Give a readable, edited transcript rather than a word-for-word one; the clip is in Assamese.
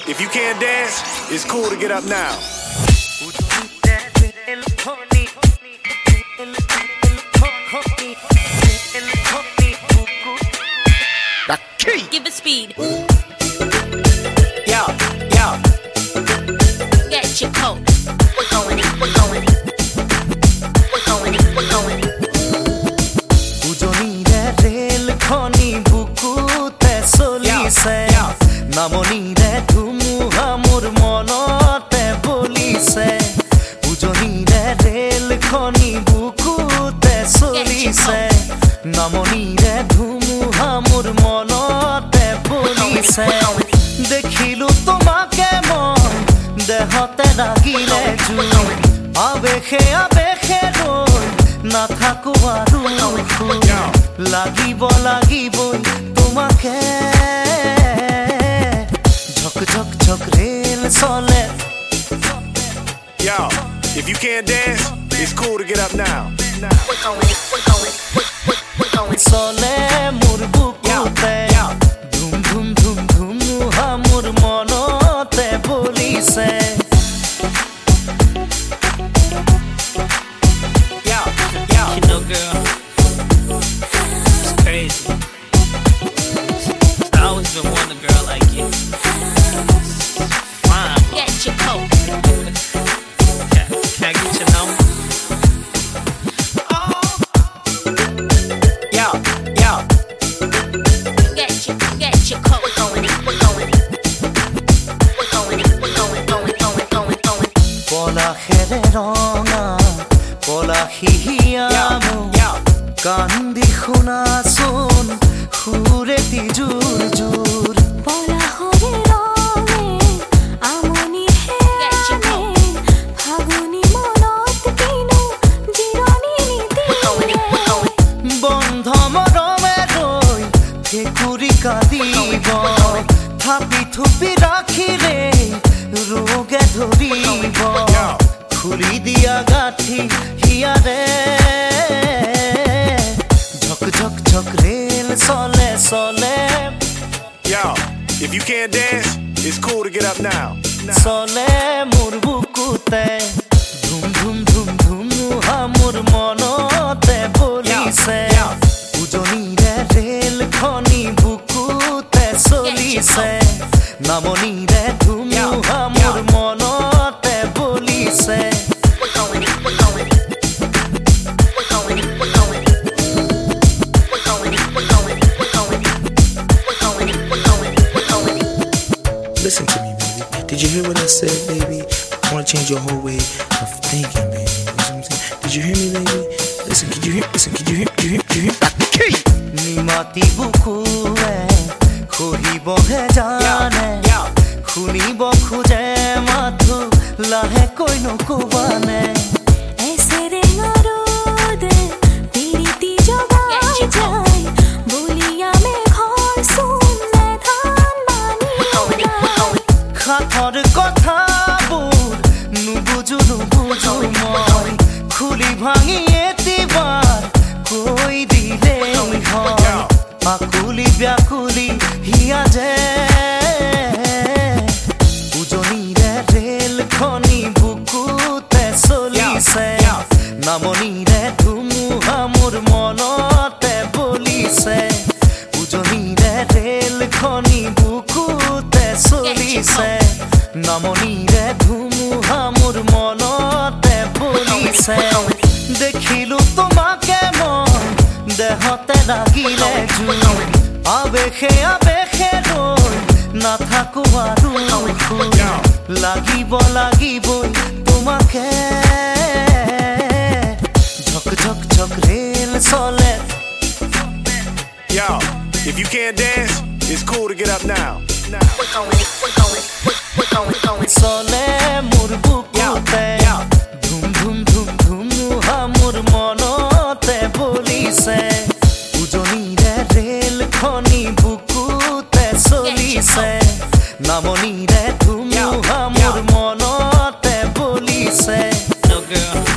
if you can't dance, it's cool to get up now. The key. Give it speed. Yeah, yeah. Get your coat. We're going in, we're going in. We're going in, we're going in. Ujonire rel khoni bukute solise namonire dhumu amur monote bolise Ujonire rel khoni bukute solise namonire dhumu amur monote bolise dekhilu tomake mon dehote ragile ju abekhe roi na থাকো আরো লাগিবই তোমাকে ঝক ঝক ঝক রেল চলে Yo, if you can't dance, it's cool to get up now. We're going in, we're going in, we're going in. চলে মোর বুকুতে ধুম ধুম ধুম ধুম হামুর মনতে বলিছে You know, girl, it's crazy. I always been wanting a girl like you. Fine. Get your coat. Can I get your number? Yeah, yeah. Get your coat. We're going in, we're going in. We're going in, we're going. Pola khere rona pola hihiamu kandi khuna son khure ti jur jur pola hore rone amoni he phaguni monot kinu jironi niti bondha morome roi thekuri kadibo thapi thupi rakhile roge dhoribo খুলি দিয়া গাঠি হিয়ারে ঝক ঝক ঝক রেল চলে চলে Yo, if you can't dance, it's cool to get up now. চলে মোর বুকুতে ধুম ধুম ধুম ধুম হামুর মনতে বলিছে উজনিরে রেল খনি বুকুতে চলিছে নামনিরে ধুম হামুর মনতে বলিছে We're going in, we're going in. We're going in, we're going in. We're going in, we're going in, we're going in. We're going in, we're going in, we're going in. Listen to me, baby. Did you hear what I said, baby? I want to change your whole way of thinking, baby. You know what I'm saying? Did you hear me, baby? Listen, could you hear? Listen, could you hear? Could you hear? Could you hear? The key. Nimati বুকুৱে খহিব হে জানে শুনিব খোজে মাথো লাহে কৈ নকবানে ऐसे रे नरोदे पीरिति जगाई जाय बोलिया में घर सुनने धान बानी খাথর কথাবোৰ নুবুজো মই খুলি ভাঙি এতিবাৰ কৈ দিলে হয় আকুলি ব্যাকুলি হিয়া যে উজনিৰে ৰেল খনি বুকুতে চলিছে নামনিৰে ধুমুহা মোৰ মনতে বলিছে উজনিৰে ৰেল খনি বুকুতে চলিছে নামনিৰে ধুমুহা মোৰ মনতে বলিছে দেখিলো তোমাকে মন দেহতে লাগিলে জু আবেশে ৰৈ নাথাকো আৰু লাগিবই তোমাকে ঝক ঝক ঝক ৰেল চলে Yo, if you can't dance, it's cool to get up now. We're going in, we're going in, we're going in. চলে মোৰ বুকুতে ধুম ধুম ধুম ধুম হামুৰ মনতে বলিছে উজনিৰে ৰেল খনি বুকুতে চলিছে নামনিৰে ধুমুহা মোৰ মনতে বলিছে No, girl.